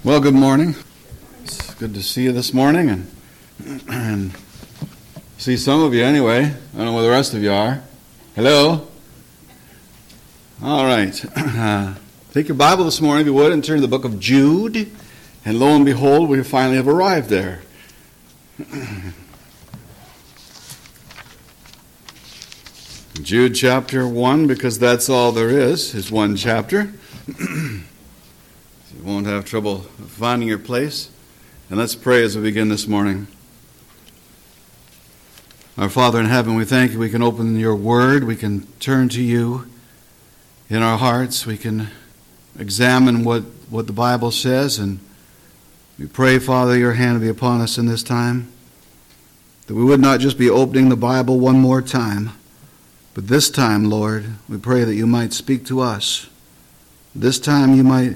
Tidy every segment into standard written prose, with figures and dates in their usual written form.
Well, good morning. It's good to see you this morning and see some of you anyway. I don't know where the rest of you are. Hello? All right. Take your Bible this morning, if you would, and turn to the book of Jude. And lo and behold, we finally have arrived there. Jude chapter 1, because that's all there is one chapter. You won't have trouble finding your place. And let's pray as we begin this morning. Our Father in heaven, we thank you. We can open your word. We can turn to you in our hearts. We can examine what the Bible says. And we pray, Father, your hand be upon us in this time. That we would not just be opening the Bible one more time. But this time, Lord, we pray that you might speak to us. This time you might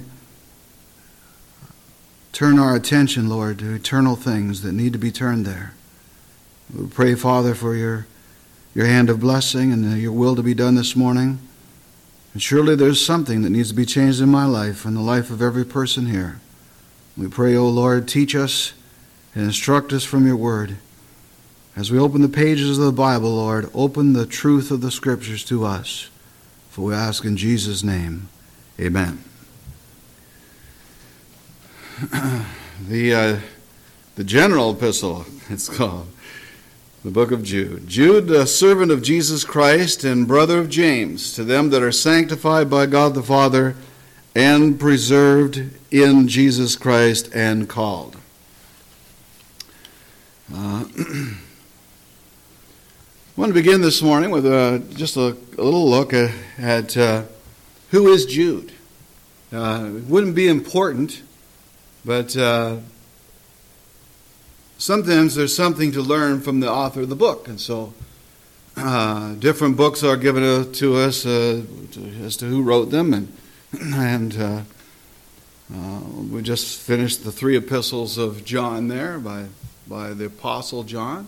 turn our attention, Lord, to eternal things that need to be turned there. We pray, Father, for your hand of blessing and your will to be done this morning. And surely there's something that needs to be changed in my life and the life of every person here. We pray, O Lord, teach us and instruct us from your word. As we open the pages of the Bible, Lord, open the truth of the Scriptures to us. For we ask in Jesus' name, amen. The general epistle, it's called, the book of Jude. Jude, a servant of Jesus Christ and brother of James, to them that are sanctified by God the Father and preserved in Jesus Christ and called. I want to begin this morning with just a little look at who is Jude. It wouldn't be important, but sometimes there's something to learn from the author of the book. And so different books are given to us as to who wrote them. And we just finished the 3 epistles of John there by the Apostle John.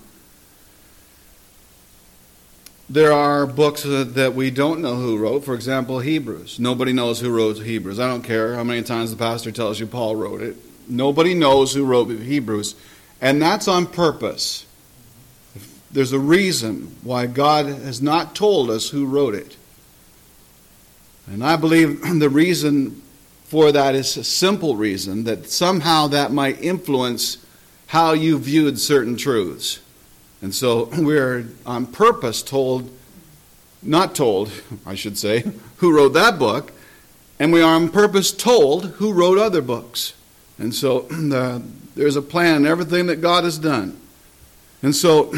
There are books that we don't know who wrote. For example, Hebrews. Nobody knows who wrote Hebrews. I don't care how many times the pastor tells you Paul wrote it. Nobody knows who wrote Hebrews. And that's on purpose. There's a reason why God has not told us who wrote it. And I believe the reason for that is a simple reason, that somehow that might influence how you viewed certain truths. And so we're on purpose not told, I should say, who wrote that book. And we are on purpose told who wrote other books. And so there's a plan in everything that God has done. And so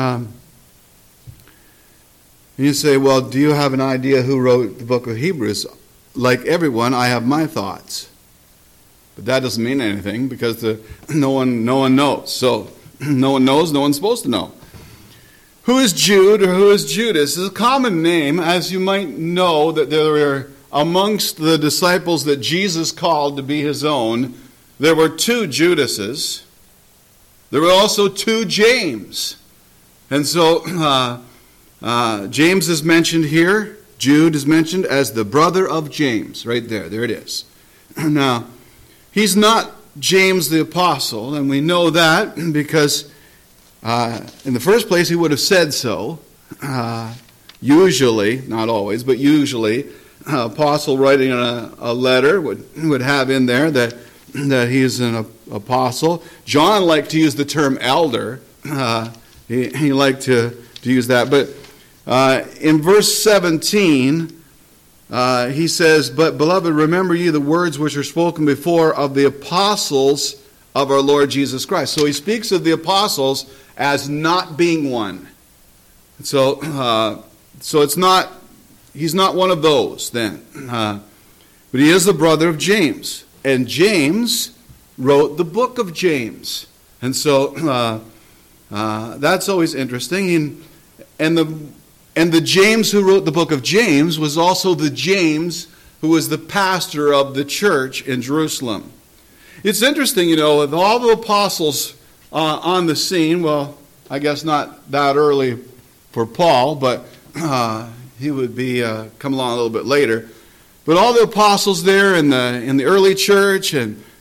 you say, well, do you have an idea who wrote the book of Hebrews? Like everyone, I have my thoughts. But that doesn't mean anything because no one knows. So no one knows, no one's supposed to know. Who is Jude or who is Judas? It's a common name, as you might know, that there were amongst the disciples that Jesus called to be his own, there were 2 Judases. There were also 2 James. And so James is mentioned here. Jude is mentioned as the brother of James. Right there. There it is. Now, he's not James the apostle, and we know that because in the first place he would have said so. Usually, not always, but usually, apostle writing a letter would have in there that he's an apostle. John liked to use the term elder. He liked to use that. But in verse 17, he says, "But, beloved, remember ye the words which are spoken before of the apostles of our Lord Jesus Christ." So he speaks of the apostles as not being one. So it's not, he's not one of those then. But he is the brother of James. And James wrote the book of James. And so that's always interesting. And the James who wrote the book of James was also the James who was the pastor of the church in Jerusalem. It's interesting, with all the apostles on the scene, well, I guess not that early for Paul, but he would be come along a little bit later. But all the apostles there in the early church, and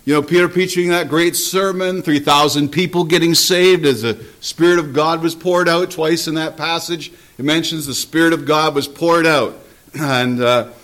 Peter preaching that great sermon, 3,000 people getting saved as the Spirit of God was poured out. Twice in that passage, it mentions the Spirit of God was poured out. And,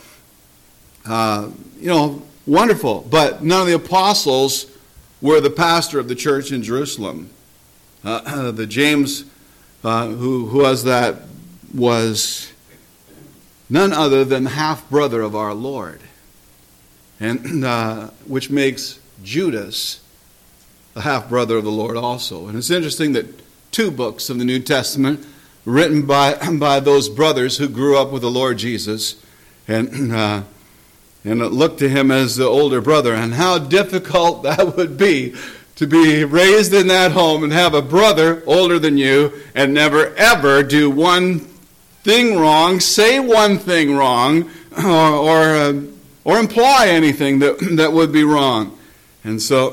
wonderful. But none of the apostles were the pastor of the church in Jerusalem. The James, who was that, was none other than the half-brother of our Lord. And which makes Judas the half-brother of the Lord also. And it's interesting that 2 books of the New Testament written by those brothers who grew up with the Lord Jesus and looked to him as the older brother. And how difficult that would be to be raised in that home and have a brother older than you and never ever do one thing wrong, say one thing wrong, or imply anything that would be wrong. And so,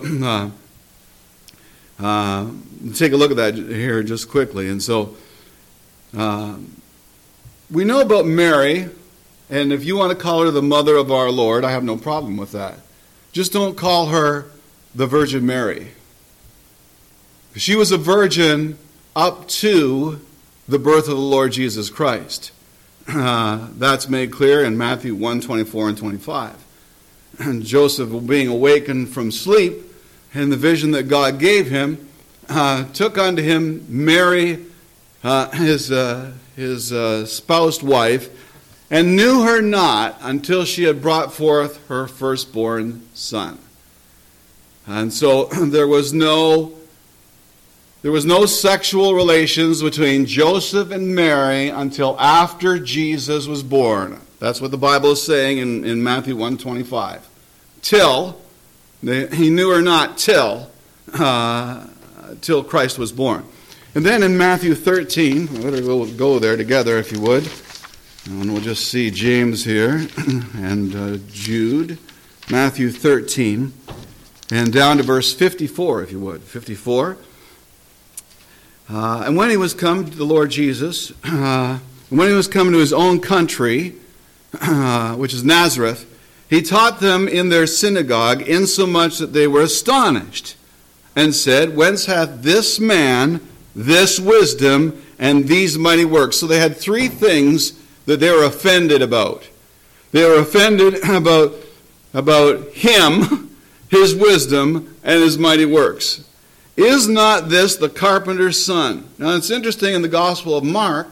take a look at that here just quickly. And so, we know about Mary, and if you want to call her the mother of our Lord, I have no problem with that. Just don't call her the Virgin Mary. She was a virgin up to the birth of the Lord Jesus Christ. That's made clear in Matthew 1:24 and 25. And Joseph, being awakened from sleep, and the vision that God gave him, took unto him Mary, his spoused wife, and knew her not until she had brought forth her firstborn son. And so there was no sexual relations between Joseph and Mary until after Jesus was born. That's what the Bible is saying in Matthew 1:25. He knew her not till Christ was born. And then in Matthew 13, we better go there together if you would. And we'll just see James here and Jude. Matthew 13 and down to verse 54 if you would. 54. And when he was come to the Lord Jesus, when he was come to his own country, which is Nazareth, he taught them in their synagogue, insomuch that they were astonished, and said, Whence hath this man this wisdom and these mighty works? So they had 3 things that they were offended about. They were offended about him, his wisdom, and his mighty works. Is not this the carpenter's son? Now it's interesting in the Gospel of Mark,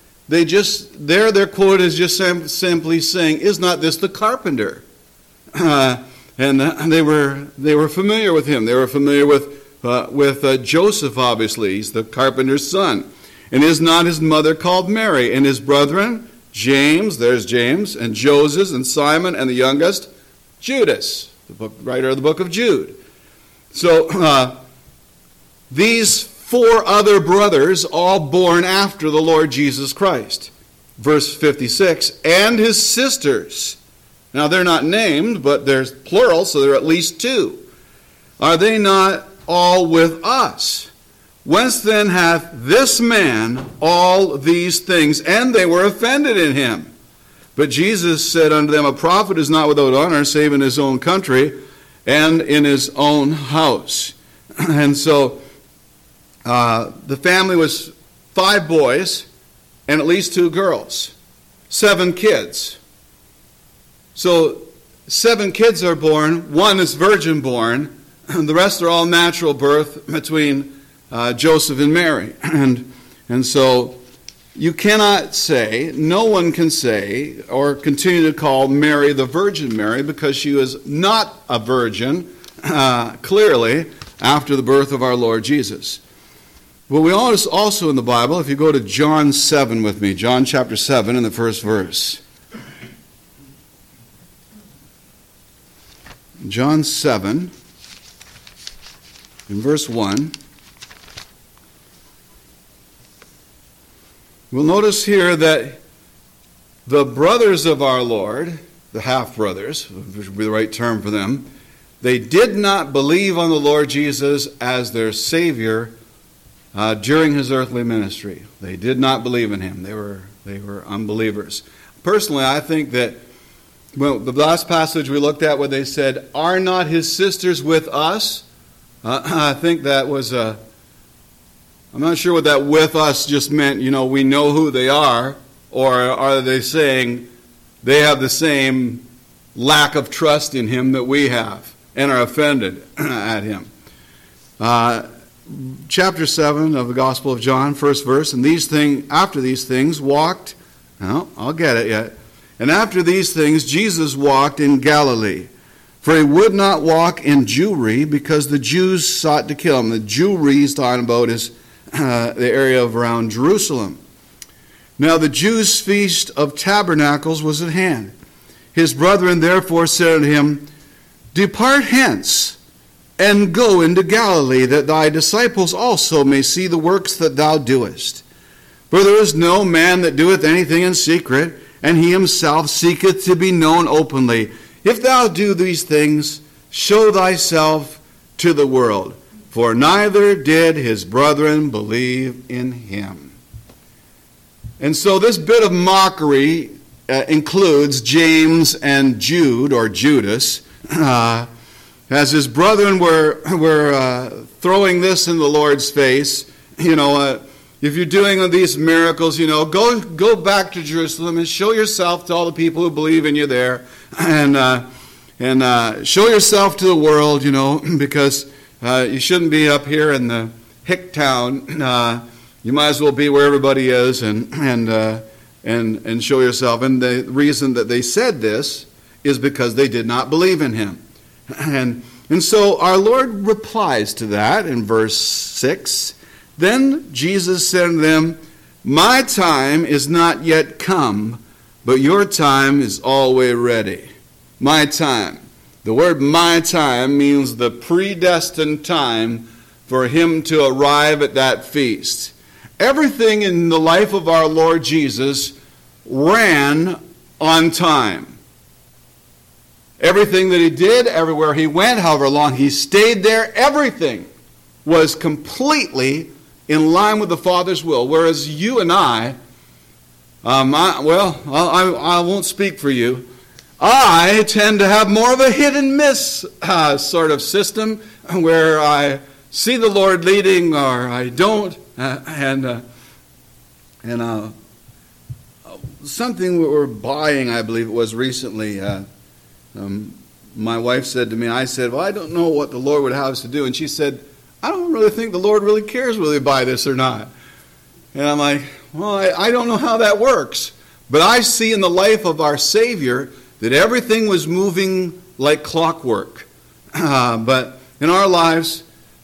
their quote is just simply saying, is not this the carpenter? And they were familiar with him. They were familiar with Joseph, obviously. He's the carpenter's son. And is not his mother called Mary? And his brethren, James, there's James, and Joseph, and Simon, and the youngest, Judas, the writer of the book of Jude. So these 4 other brothers, all born after the Lord Jesus Christ. Verse 56, and his sisters. Now they're not named, but there's plural, so there are at least 2. Are they not all with us? Whence then hath this man all these things? And they were offended in him. But Jesus said unto them, a prophet is not without honor, save in his own country and in his own house. And so the family was 5 boys and at least 2 girls. 7 kids. So 7 kids are born. 1 is virgin born. And the rest are all natural birth between Joseph and Mary. And so you cannot say, no one can say, or continue to call Mary the Virgin Mary, because she was not a virgin, clearly, after the birth of our Lord Jesus. But we also in the Bible, if you go to John 7 with me, John chapter 7 in the first verse. John 7, in verse 1. We'll notice here that the brothers of our Lord, the half-brothers, which would be the right term for them, they did not believe on the Lord Jesus as their Savior during his earthly ministry. They did not believe in him. They were unbelievers. Personally, I think that Well, the last passage we looked at where they said, "Are not his sisters with us?" I think that was I'm not sure what that "with us" just meant. We know who they are, or are they saying they have the same lack of trust in him that we have and are offended at him? Chapter 7 of the Gospel of John, first verse, and after these things walked. No, I'll get it yet. And after these things, Jesus walked in Galilee, for he would not walk in Jewry, because the Jews sought to kill him. The Jewry he's talking about is the area of around Jerusalem. Now the Jews' feast of tabernacles was at hand. His brethren therefore said unto him, "Depart hence, and go into Galilee, that thy disciples also may see the works that thou doest. For there is no man that doeth anything in secret, and he himself seeketh to be known openly. If thou do these things, show thyself to the world." For neither did his brethren believe in him. And so this bit of mockery includes James and Jude, or Judas, as his brethren were throwing this in the Lord's face. If you're doing these miracles, go back to Jerusalem and show yourself to all the people who believe in you there, and show yourself to the world, because you shouldn't be up here in the hick town. You might as well be where everybody is and show yourself. And the reason that they said this is because they did not believe in him. And so our Lord replies to that in verse 6. Then Jesus said to them, "My time is not yet come, but your time is always ready." My time. The word "my time" means the predestined time for him to arrive at that feast. Everything in the life of our Lord Jesus ran on time. Everything that he did, everywhere he went, however long he stayed there, everything was completely in line with the Father's will. Whereas you and I won't speak for you. I tend to have more of a hit and miss sort of system, where I see the Lord leading or I don't. Something we were buying, I believe it was recently. My wife said to me, I said, "Well, I don't know what the Lord would have us to do." And she said, "I don't really think the Lord really cares whether we buy this or not." And I'm like, well, I don't know how that works. But I see in the life of our Savior that everything was moving like clockwork. But in our lives,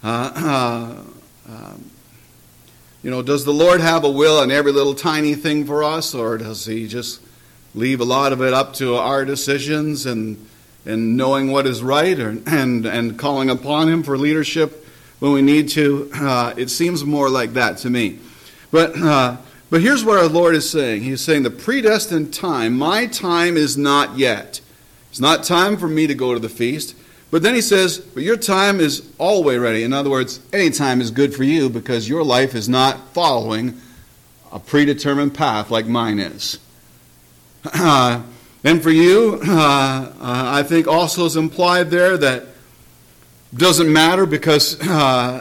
does the Lord have a will in every little tiny thing for us? Or does he just leave a lot of it up to our decisions and knowing what is right, and calling upon him for leadership when we need to? It seems more like that to me. But here's what our Lord is saying. He's saying the predestined time, my time is not yet. It's not time for me to go to the feast. But then he says, but your time is always ready. In other words, any time is good for you because your life is not following a predetermined path like mine is. And for you, I think also is implied there that doesn't matter because they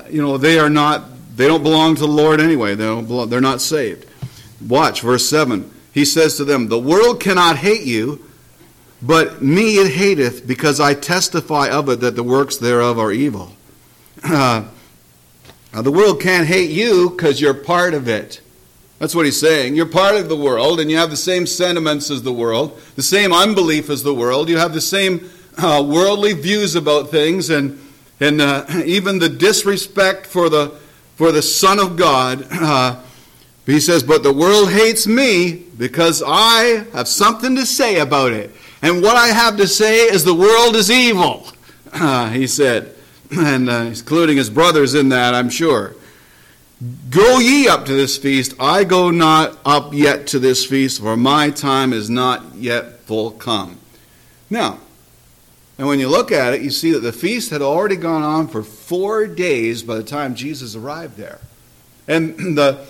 don't belong to the Lord anyway. They're not saved. Watch verse 7. He says to them, "The world cannot hate you, but me it hateth, because I testify of it that the works thereof are evil." The world can't hate you because you're part of it. That's what he's saying. You're part of the world, and you have the same sentiments as the world, the same unbelief as the world. You have the same worldly views about things, and even the disrespect for the Son of God. He says, "But the world hates me because I have something to say about it. And what I have to say is the world is evil," he said. And he's including his brothers in that, I'm sure. "Go ye up to this feast. I go not up yet to this feast, for my time is not yet full come." Now, and when you look at it, you see that the feast had already gone on for 4 days by the time Jesus arrived there. And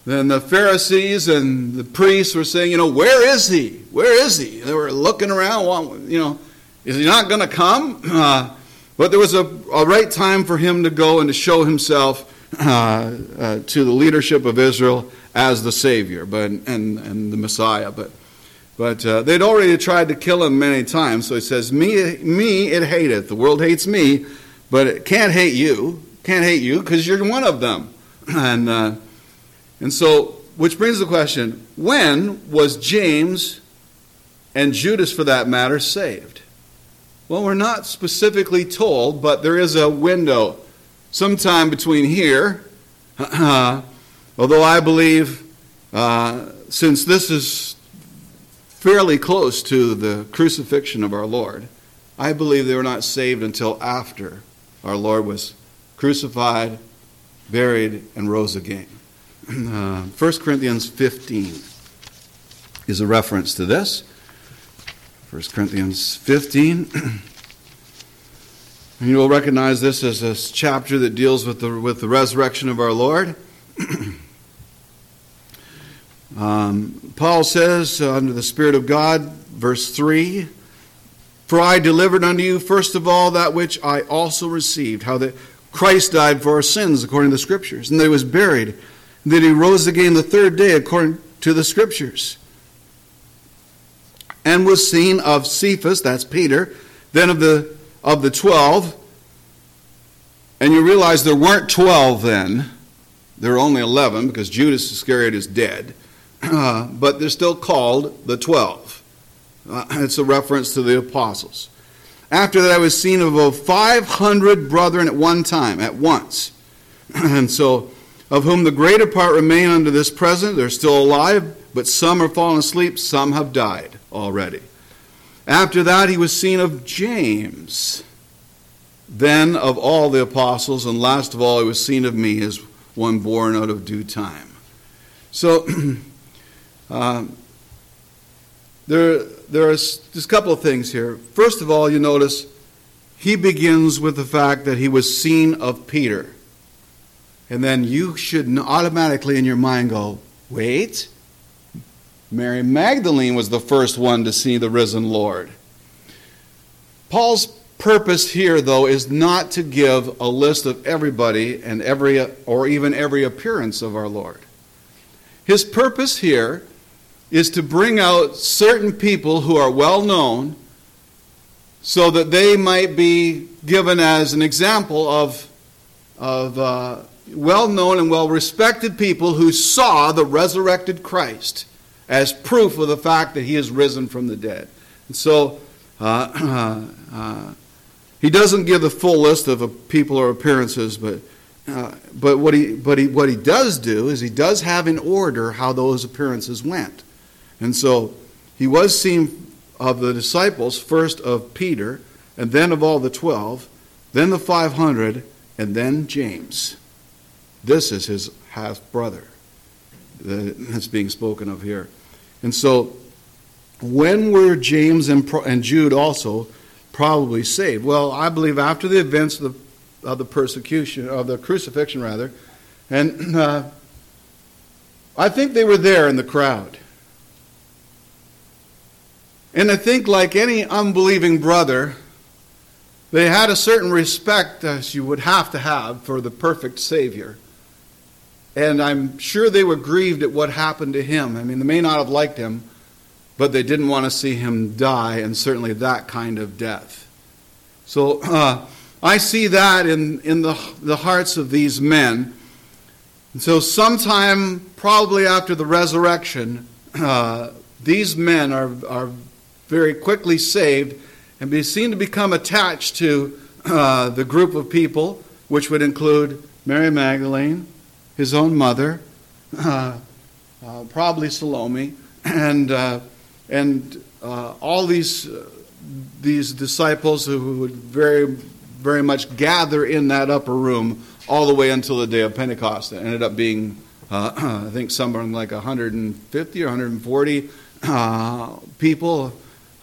then the Pharisees and the priests were saying, where is he? Where is he? They were looking around, is he not going to come? But there was a right time for him to go and to show himself to the leadership of Israel as the Savior and the Messiah. But they'd already tried to kill him many times. So he says, me it hateth. The world hates me, but it can't hate you. Can't hate you because you're one of them. And so, which brings the question, when was James and Judas, for that matter, saved? Well, we're not specifically told, but there is a window sometime between here, although I believe since this is fairly close to the crucifixion of our Lord, I believe they were not saved until after our Lord was crucified, buried, and rose again. 1 Corinthians 15 is a reference to this. 1 Corinthians 15. And you will recognize this as a chapter that deals with the resurrection of our Lord. Paul says, under the Spirit of God, verse 3, "For I delivered unto you first of all that which I also received, how that Christ died for our sins according to the Scriptures, and that he was buried, and that he rose again the third day according to the Scriptures, and was seen of Cephas," that's Peter, "then of the 12, and you realize there weren't 12 then, there were only 11 because Judas Iscariot is dead, but they're still called the 12. It's a reference to the apostles. "After that I was seen of about 500 brethren at one time, at once, and so of whom the greater part remain unto this present. They're still alive, but some are fallen asleep, some have died already. After that he was seen of James, then of all the apostles, and last of all he was seen of me as one born out of due time." So there's just a couple of things here. First of all, you notice he begins with the fact that he was seen of Peter. And then you should automatically in your mind go, wait, Mary Magdalene was the first one to see the risen Lord. Paul's purpose here, though, is not to give a list of everybody and even every appearance of our Lord. His purpose here is to bring out certain people who are well known so that they might be given as an example of well-known and well-respected people who saw the resurrected Christ as proof of the fact that he is risen from the dead. And so he doesn't give the full list of people or appearances, but what he does do is he does have in order how those appearances went. And so he was seen of the disciples, first of Peter, and then of all the 12, then the 500, and then James. This is his half-brother that's being spoken of here. And so when were James and Jude also probably saved? Well, I believe after the events of the persecution, of the crucifixion rather, and I think they were there in the crowd. And I think like any unbelieving brother, they had a certain respect, as you would have to have, for the perfect Savior. And I'm sure they were grieved at what happened to him. I mean, they may not have liked him, but they didn't want to see him die, and certainly that kind of death. So I see that in the hearts of these men. And so sometime probably after the resurrection, these men are very quickly saved and be seen to become attached to the group of people, which would include Mary Magdalene, his own mother, probably Salome, and all these disciples who would very, very much gather in that upper room all the way until the day of Pentecost. It ended up being, I think, somewhere like 150 or 140 people.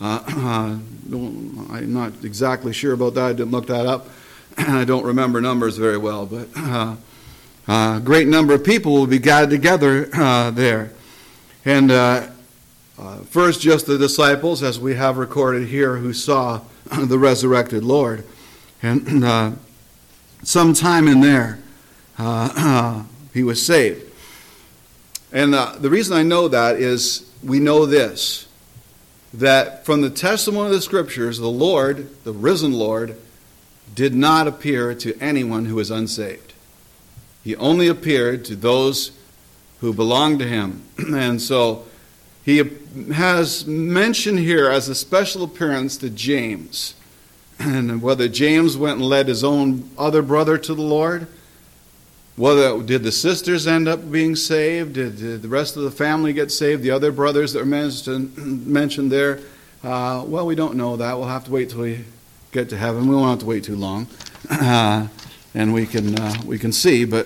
I'm not exactly sure about that. I didn't look that up. I don't remember numbers very well, but A great number of people will be gathered together there. And first, just the disciples, as we have recorded here, who saw the resurrected Lord. And sometime in there, he was saved. And the reason I know that is we know this, that from the testimony of the Scriptures, the Lord, the risen Lord, did not appear to anyone who was unsaved. He only appeared to those who belonged to him. And so he has mentioned here as a special appearance to James. And whether James went and led his own other brother to the Lord, whether did the sisters end up being saved, did the rest of the family get saved, the other brothers that are mentioned there, well, we don't know that. We'll have to wait till we get to heaven. We won't have to wait too long. And we can see, but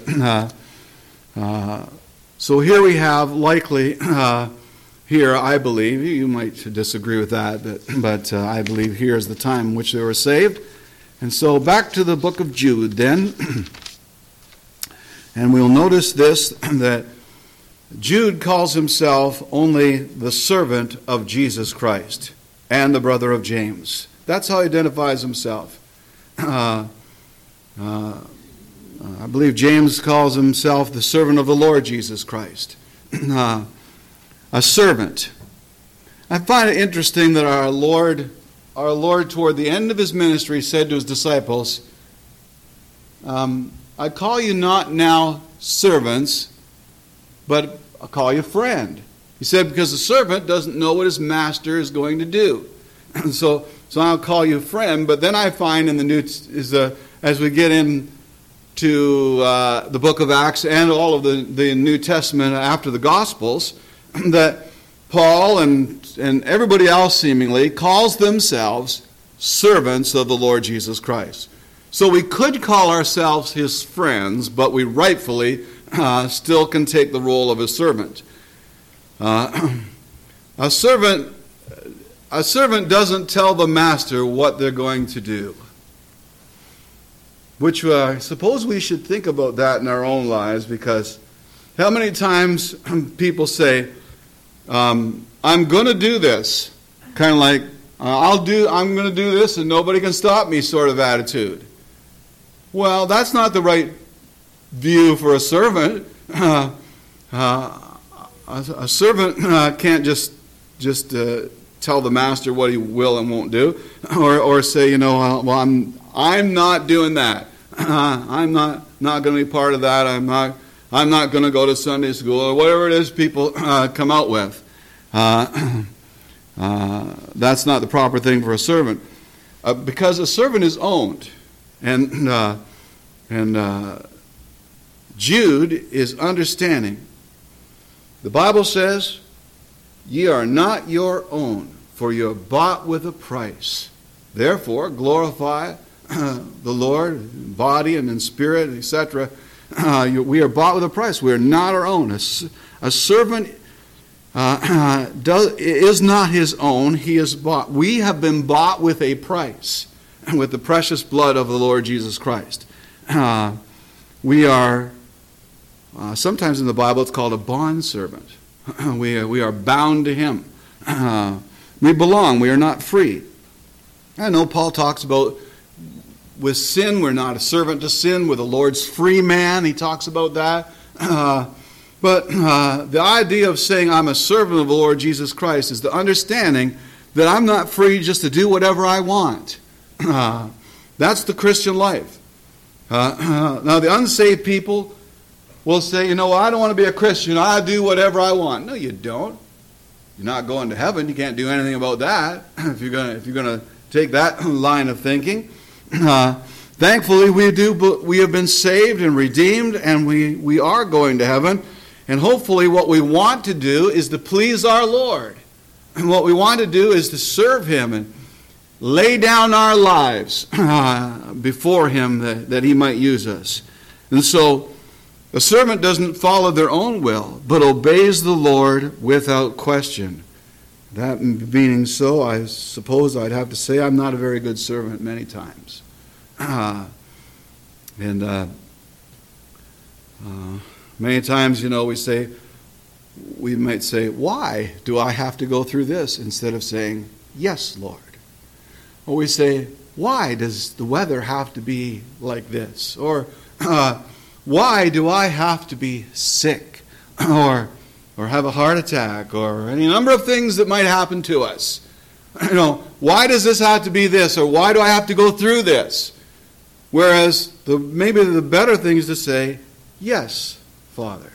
so here we have likely here, I believe, you might disagree with that, but I believe here is the time in which they were saved. And so back to the book of Jude then, and we'll notice this, that Jude calls himself only the servant of Jesus Christ and the brother of James. That's how he identifies himself. I believe James calls himself the servant of the Lord Jesus Christ. A servant. I find it interesting that our Lord toward the end of his ministry said to his disciples, I call you not now servants, but I call you friend. He said, because the servant doesn't know what his master is going to do. So I'll call you friend, but then I find in the as we get into the book of Acts and all of the New Testament after the Gospels, that Paul and everybody else seemingly calls themselves servants of the Lord Jesus Christ. So we could call ourselves his friends, but we rightfully still can take the role of a servant. A servant doesn't tell the master what they're going to do. Which I suppose we should think about that in our own lives, because how many times people say, I'm going to do this, kind of like, I'm going to do this and nobody can stop me sort of attitude. Well, that's not the right view for a servant. A servant can't just tell the master what he will and won't do, or say, well, I'm not doing that. I'm not going to be part of that. I'm not going to go to Sunday school, or whatever it is people come out with. That's not the proper thing for a servant, because a servant is owned, and Jude is understanding. The Bible says, "Ye are not your own, for you are bought with a price. Therefore, glorify the Lord in body and in spirit, etc." We are bought with a price. We are not our own. A servant is not his own. He is bought. We have been bought with a price, with the precious blood of the Lord Jesus Christ. We are, sometimes in the Bible it's called a bond servant. We are bound to him. We belong. We are not free. I know Paul talks about with sin, we're not a servant to sin. We're the Lord's free man. He talks about that. But the idea of saying I'm a servant of the Lord Jesus Christ is the understanding that I'm not free just to do whatever I want. That's the Christian life. Now, the unsaved people will say, I don't want to be a Christian. I do whatever I want. No, you don't. You're not going to heaven. You can't do anything about that if you're going to take that line of thinking. Thankfully, we have been saved and redeemed, and we are going to heaven. And hopefully what we want to do is to please our Lord. And what we want to do is to serve him and lay down our lives before him that he might use us. And so a servant doesn't follow their own will, but obeys the Lord without question. That meaning so, I suppose I'd have to say I'm not a very good servant many times. Many times, we might say, why do I have to go through this? Instead of saying, yes, Lord. Or we say, why does the weather have to be like this? Or why do I have to be sick? Or have a heart attack? Or any number of things that might happen to us. Why does this have to be this? Or why do I have to go through this? Whereas maybe the better thing is to say, yes, Father.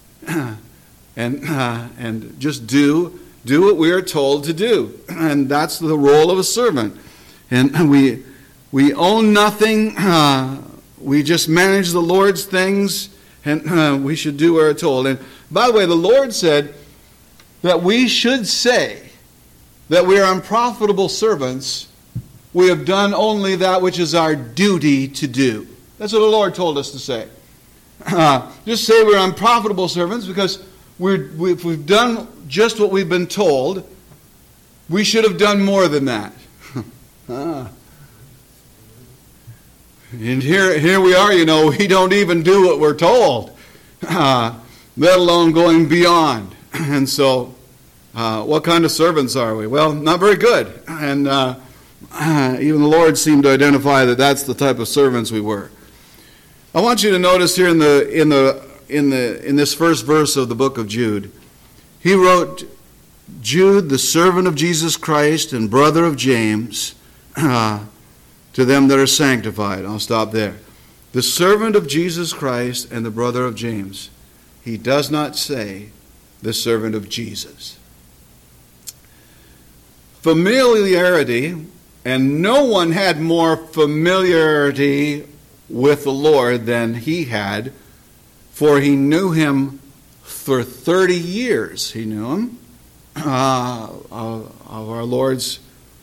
And just do what we are told to do. And that's the role of a servant. And we own nothing. We just manage the Lord's things. And we should do what we're told. And by the way, the Lord said that we should say that we are unprofitable servants. We have done only that which is our duty to do. That's what the Lord told us to say. Just say we're unprofitable servants because if we've done just what we've been told, we should have done more than that. And here we are, we don't even do what we're told, let alone going beyond. And so, what kind of servants are we? Well, not very good. And even the Lord seemed to identify that that's the type of servants we were. I want you to notice here in this first verse of the book of Jude, he wrote, Jude, the servant of Jesus Christ and brother of James, to them that are sanctified. I'll stop there. The servant of Jesus Christ and the brother of James. He does not say the servant of Jesus. Familiarity, and no one had more familiarity with the Lord than he had, for he knew him for 30 years. He knew him of our Lord's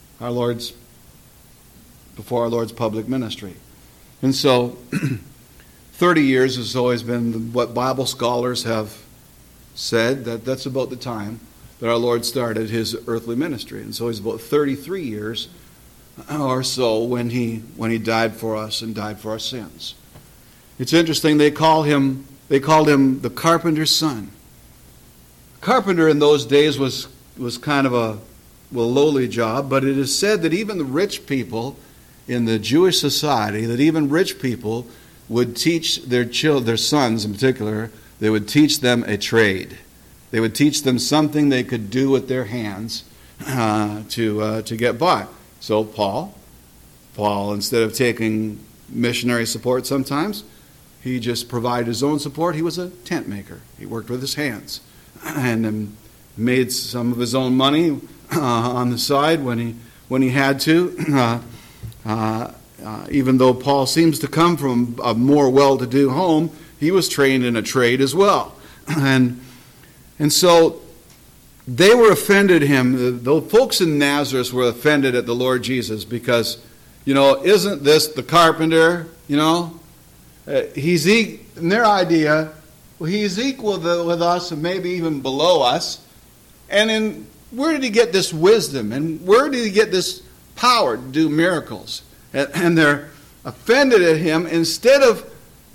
before our Lord's public ministry. And so 30 years has always been what Bible scholars have said, that's about the time that our Lord started his earthly ministry. And so he's about 33 years or so when he died for us and died for our sins. It's interesting, they called him the carpenter's son. Carpenter in those days was kind of a lowly job, but it is said that even the rich people in the Jewish society, that even rich people would teach their sons in particular, they would teach them a trade. They would teach them something they could do with their hands to get by. So Paul, instead of taking missionary support sometimes, he just provided his own support. He was a tent maker. He worked with his hands and made some of his own money on the side when he had to. Even though Paul seems to come from a more well-to-do home, he was trained in a trade as well. And so they were offended him. The folks in Nazareth were offended at the Lord Jesus because, isn't this the carpenter? He's in their idea, he's equal with us and maybe even below us. And where did he get this wisdom? And where did he get this power to do miracles? And they're offended at him. Instead of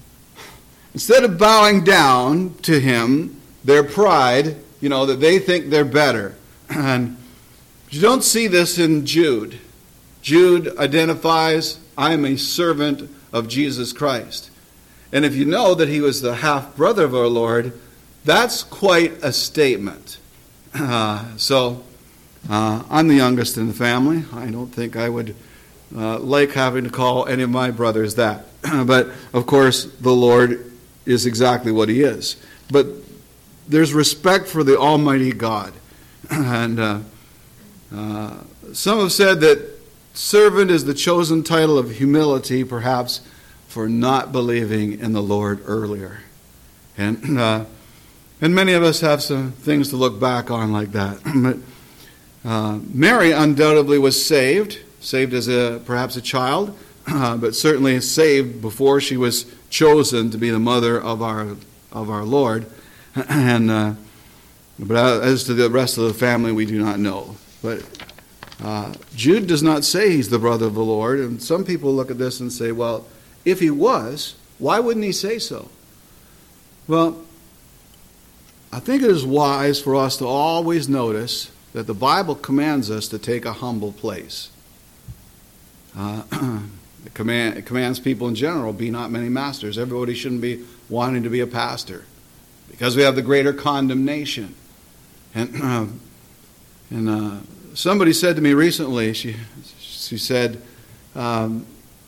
bowing down to him, their pride, that they think they're better. And you don't see this in Jude. Jude identifies, I am a servant of Jesus Christ. And if you know that he was the half-brother of our Lord, that's quite a statement. So I'm the youngest in the family. I don't think I would like having to call any of my brothers that. But, of course, the Lord is exactly what he is. But there's respect for the Almighty God. And some have said that servant is the chosen title of humility, perhaps, for not believing in the Lord earlier. And many of us have some things to look back on like that. But Mary undoubtedly was saved as perhaps a child, but certainly saved before she was chosen to be the mother of our Lord. And but as to the rest of the family, we do not know. But Jude does not say he's the brother of the Lord, and some people look at this and say, well, if he was, why wouldn't he say so? Well, I think it is wise for us to always notice that the Bible commands us to take a humble place. It commands people in general, be not many masters. Everybody shouldn't be wanting to be a pastor because we have the greater condemnation. And somebody said to me recently, she said, of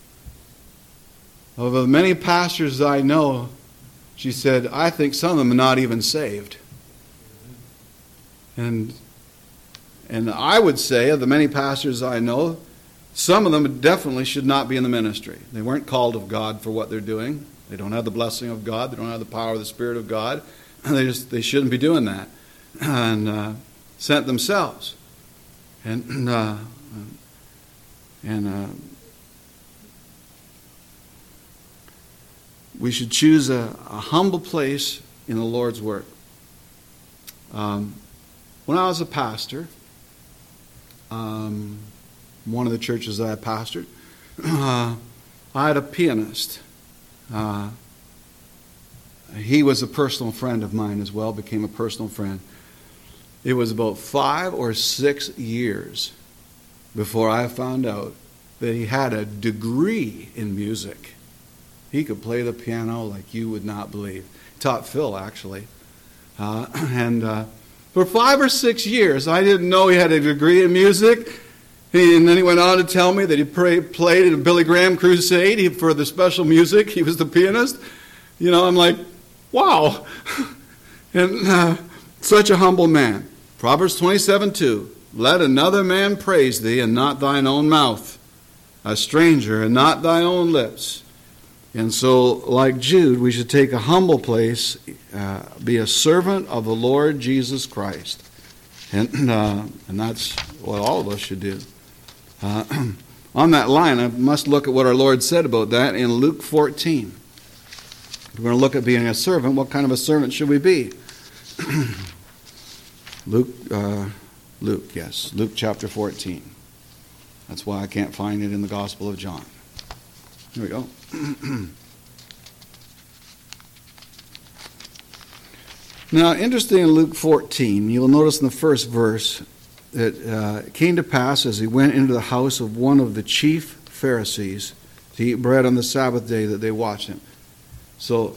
the many pastors I know, she said, I think some of them are not even saved. And I would say, of the many pastors I know, some of them definitely should not be in the ministry. They weren't called of God for what they're doing. They don't have the blessing of God. They don't have the power of the Spirit of God. They shouldn't be doing that. And sent themselves. And we should choose a humble place in the Lord's work. When I was a pastor, one of the churches that I pastored, I had a pianist. He was a personal friend of mine as well, became a personal friend. It was about 5 or 6 years before I found out that he had a degree in music. He could play the piano like you would not believe. He taught Phil, actually. For 5 or 6 years, I didn't know he had a degree in music. And then he went on to tell me that he played at a Billy Graham crusade for the special music. He was the pianist. I'm like, wow. And such a humble man. Proverbs 27:2. Let another man praise thee, and not thine own mouth. A stranger, and not thine own lips. And so, like Jude, we should take a humble place, be a servant of the Lord Jesus Christ. And that's what all of us should do. On that line, I must look at what our Lord said about that in Luke 14. We're going to look at being a servant. What kind of a servant should we be? Luke chapter 14. That's why I can't find it in the Gospel of John. Here we go. Now, interesting in Luke 14, you'll notice in the first verse that it came to pass as he went into the house of one of the chief Pharisees to eat bread on the Sabbath day that they watched him. So,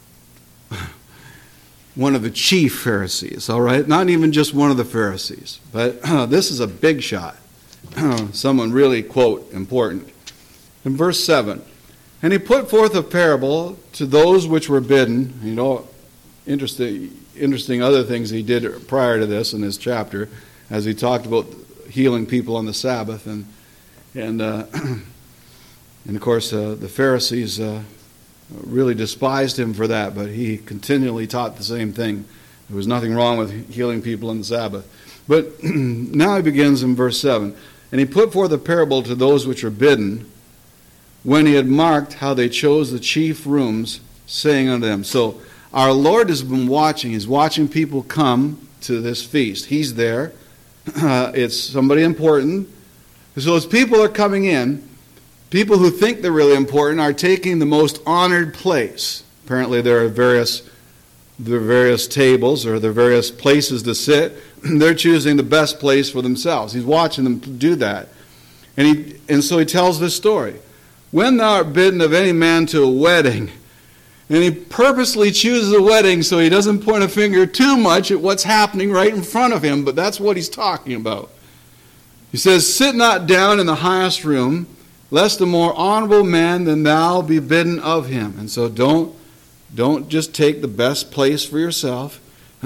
one of the chief Pharisees, all right? Not even just one of the Pharisees. But this is a big shot. Someone really, quote, important. In verse 7, and he put forth a parable to those which were bidden. Interesting other things he did prior to this in this chapter, as he talked about healing people on the Sabbath. And of course, the Pharisees really despised him for that, but he continually taught the same thing. There was nothing wrong with healing people on the Sabbath. But now he begins in verse 7. And he put forth a parable to those which were bidden, when he had marked how they chose the chief rooms, saying unto them. So our Lord has been watching. He's watching people come to this feast. He's there. It's somebody important. So as people are coming in, people who think they're really important are taking the most honored place. Apparently there are various tables or there are various places to sit. They're choosing the best place for themselves. He's watching them do that. And so he tells this story. When thou art bidden of any man to a wedding, and he purposely chooses a wedding so he doesn't point a finger too much at what's happening right in front of him, but that's what he's talking about. He says, sit not down in the highest room, lest a more honorable man than thou be bidden of him. And so don't just take the best place for yourself.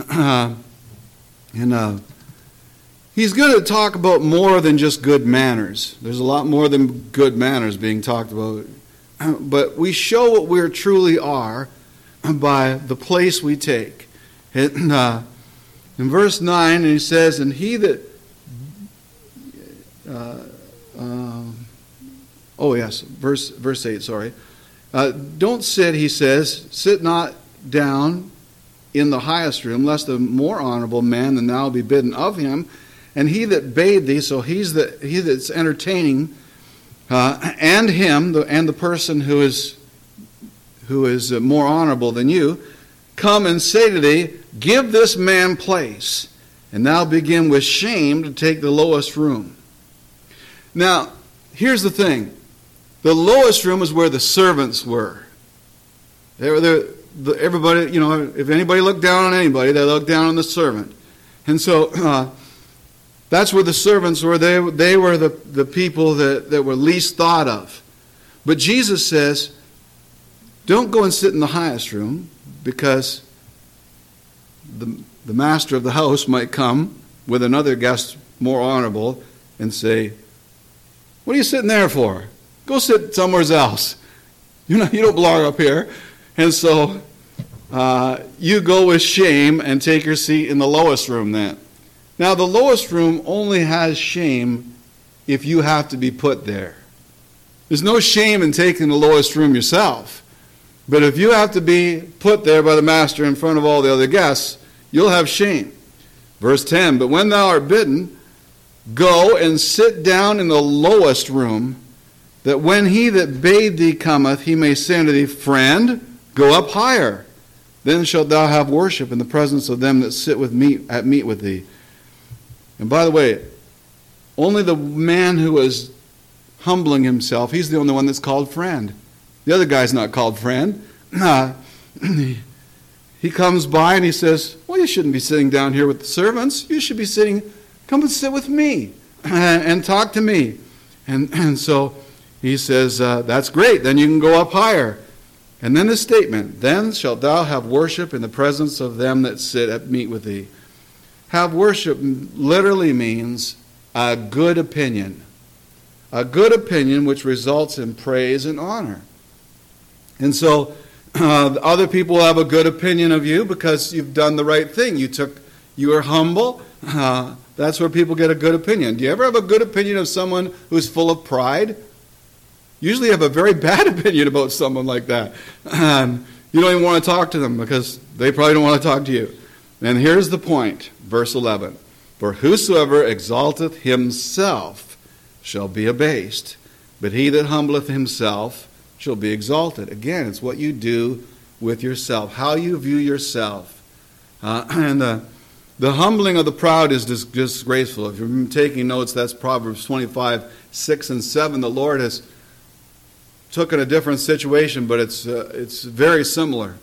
He's going to talk about more than just good manners. There's a lot more than good manners being talked about. But we show what we truly are by the place we take. In verse 9, he says, and he that... verse 8, sorry. Don't sit, he says, sit not down in the highest room, lest a more honorable man than thou be bidden of him. And he that bade thee, so he that's entertaining, and him, and the person who is more honorable than you, come and say to thee, give this man place, and thou begin with shame to take the lowest room. Now, here's the thing. The lowest room is where the servants were. Everybody, if anybody looked down on anybody, they looked down on the servant. And so that's where the servants were. They were the people that were least thought of. But Jesus says, don't go and sit in the highest room, because the master of the house might come with another guest more honorable and say, what are you sitting there for? Go sit somewhere else. You don't belong up here. And so you go with shame and take your seat in the lowest room then. Now, the lowest room only has shame if you have to be put there. There's no shame in taking the lowest room yourself. But if you have to be put there by the master in front of all the other guests, you'll have shame. Verse 10, but when thou art bidden, go and sit down in the lowest room, that when he that bade thee cometh, he may say unto thee, friend, go up higher. Then shalt thou have worship in the presence of them that sit at meat with thee. And by the way, only the man who is humbling himself, he's the only one that's called friend. The other guy's not called friend. He comes by and he says, well, you shouldn't be sitting down here with the servants. You should be come and sit with me and talk to me. And so he says, that's great. Then you can go up higher. And then the statement, then shalt thou have worship in the presence of them that sit at meat with thee. Have worship literally means a good opinion. A good opinion which results in praise and honor. And so other people have a good opinion of you because you've done the right thing. You are humble. That's where people get a good opinion. Do you ever have a good opinion of someone who's full of pride? Usually you have a very bad opinion about someone like that. You don't even want to talk to them because they probably don't want to talk to you. And here's the point, verse 11. For whosoever exalteth himself shall be abased, but he that humbleth himself shall be exalted. Again, it's what you do with yourself, how you view yourself. And the humbling of the proud is disgraceful. If you're taking notes, that's Proverbs 25, 6 and 7. The Lord has taken a different situation, but it's very similar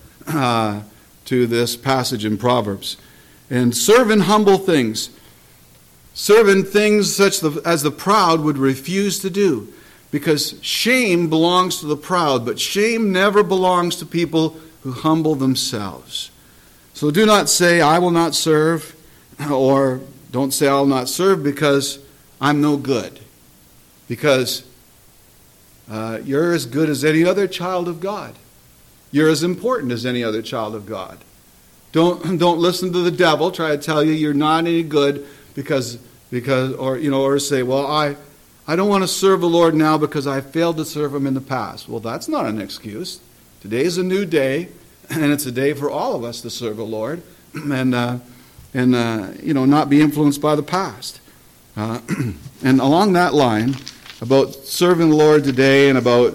to this passage in Proverbs. And serve in humble things. Serve in things such as the proud would refuse to do. Because shame belongs to the proud, but shame never belongs to people who humble themselves. So do not say, I will not serve, or don't say, I will not serve because I'm no good. Because you're as good as any other child of God. You're as important as any other child of God. Don't listen to the devil try to tell you you're not any good because or say, well, I don't want to serve the Lord now because I failed to serve him in the past. Well, that's not an excuse. Today is a new day, and it's a day for all of us to serve the Lord and not be influenced by the past. And along that line, about serving the Lord today and about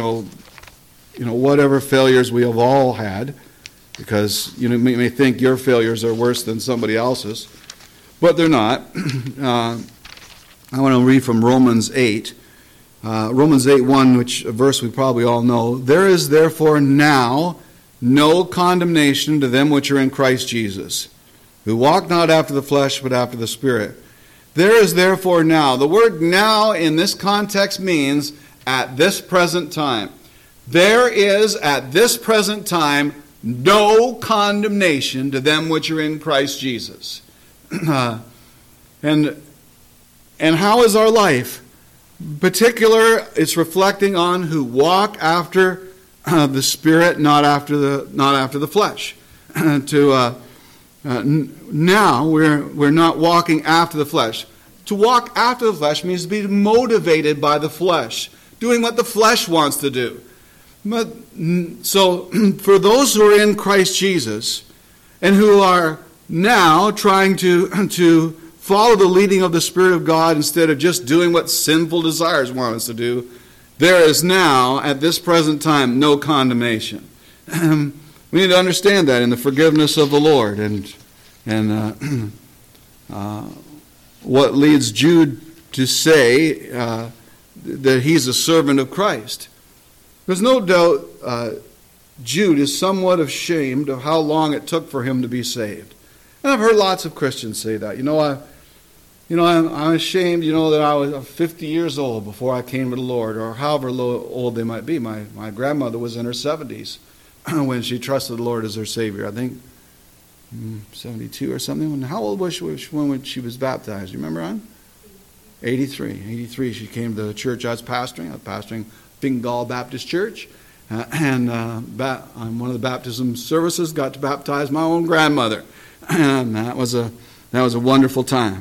whatever failures we have all had, because you may think your failures are worse than somebody else's, but they're not. I want to read from Romans 8. Romans 8:1, which a verse we probably all know. There is therefore now no condemnation to them which are in Christ Jesus, who walk not after the flesh, but after the Spirit. There is therefore now. The word now in this context means at this present time. There is at this present time no condemnation to them which are in Christ Jesus. And how is our life? Particular, it's reflecting on who walk after the Spirit, not after the flesh. Now we're not walking after the flesh. To walk after the flesh means to be motivated by the flesh, doing what the flesh wants to do. So for those who are in Christ Jesus and who are now trying to follow the leading of the Spirit of God instead of just doing what sinful desires want us to do, there is now, at this present time, no condemnation. We need to understand that in the forgiveness of the Lord, and what leads Jude to say that he's a servant of Christ. There's no doubt Jude is somewhat ashamed of how long it took for him to be saved. And I've heard lots of Christians say that. I'm ashamed, that I was 50 years old before I came to the Lord, or however old they might be. My grandmother was in her 70s when she trusted the Lord as her Savior. I think 72 or something. How old was she when she was baptized? You remember, Ron? 83. 83, she came to the church I was pastoring Fingal Baptist Church. On one of the baptism services, got to baptize my own grandmother. And that was a wonderful time.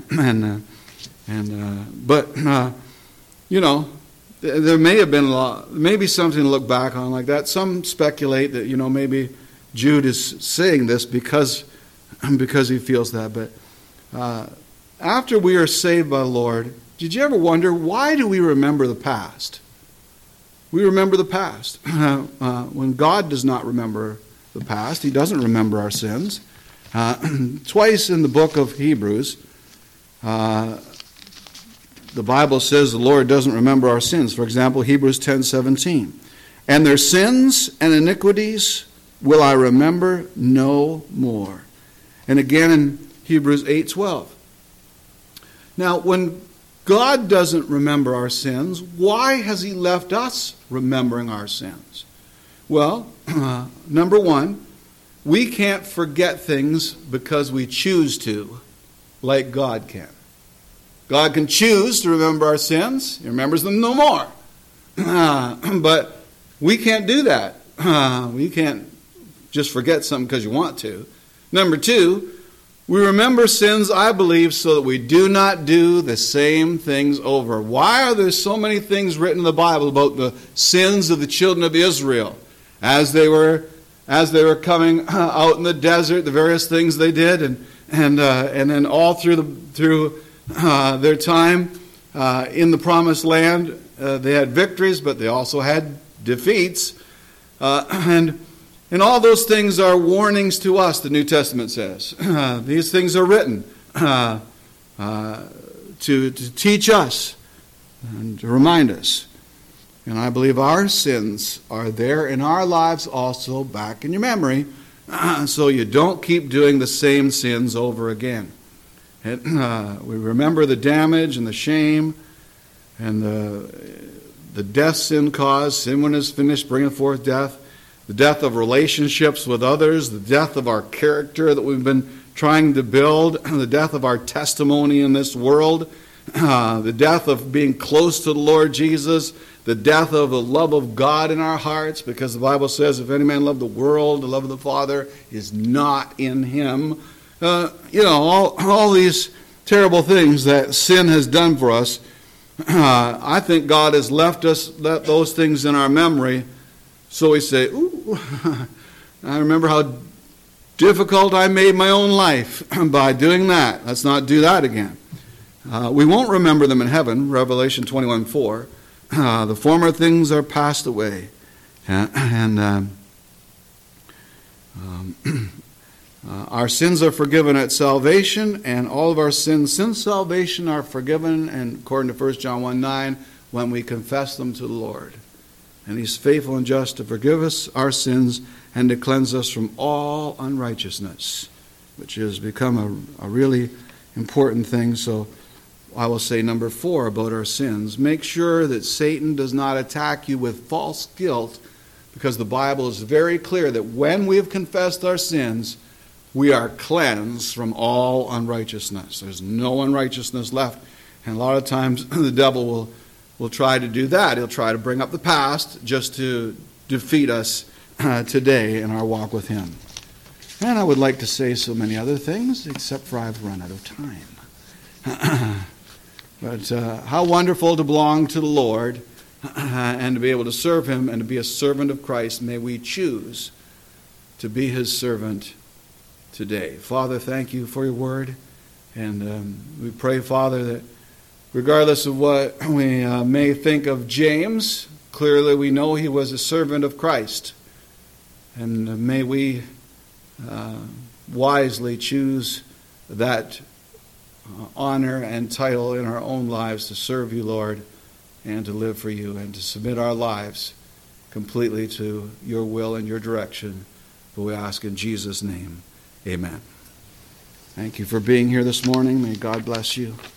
But there may have been maybe something to look back on like that. Some speculate that maybe Jude is saying this because he feels that. But after we are saved by the Lord, did you ever wonder, why do we remember the past? We remember the past. When God does not remember the past, He doesn't remember our sins. Twice in the book of Hebrews, the Bible says the Lord doesn't remember our sins. For example, Hebrews 10:17. And their sins and iniquities will I remember no more. And again in Hebrews 8:12. Now, when God doesn't remember our sins, why has He left us remembering our sins? Well, number one, we can't forget things because we choose to, like God can. God can choose to remember our sins. He remembers them no more. But we can't do that. We can't just forget something because you want to. Number two, we remember sins, I believe, so that we do not do the same things over. Why are there so many things written in the Bible about the sins of the children of Israel as they were coming out in the desert, the various things they did, and then all through their time in the Promised Land, they had victories, but they also had defeats, and all those things are warnings to us. The New Testament says these things are written to teach us and to remind us. And I believe our sins are there in our lives also back in your memory, so you don't keep doing the same sins over again. And, we remember the damage and the shame and the death sin caused. Sin, when it's finished, bringeth forth death. The death of relationships with others, the death of our character that we've been trying to build, the death of our testimony in this world, the death of being close to the Lord Jesus, the death of the love of God in our hearts, because the Bible says, if any man love the world, the love of the Father is not in him. All these terrible things that sin has done for us. I think God has left those things in our memory, so we say, ooh, I remember how difficult I made my own life by doing that. Let's not do that again. We won't remember them in heaven, Revelation 21:4. The former things are passed away. Our sins are forgiven at salvation, and all of our sins since salvation are forgiven, and according to 1 John 1:9, when we confess them to the Lord. And He's faithful and just to forgive us our sins and to cleanse us from all unrighteousness, which has become a really important thing. So I will say number 4 about our sins. Make sure that Satan does not attack you with false guilt, because the Bible is very clear that when we have confessed our sins, we are cleansed from all unrighteousness. There's no unrighteousness left. And a lot of times the devil will try to do that. He'll try to bring up the past just to defeat us today in our walk with Him. And I would like to say so many other things, except for I've run out of time. But how wonderful to belong to the Lord and to be able to serve Him and to be a servant of Christ. May we choose to be His servant today. Father, thank You for Your word. And we pray, Father, that regardless of what we may think of James, clearly we know he was a servant of Christ. And may we wisely choose that honor and title in our own lives to serve you, Lord, and to live for you, and to submit our lives completely to your will and your direction. For we ask in Jesus' name, amen. Thank you for being here this morning. May God bless you.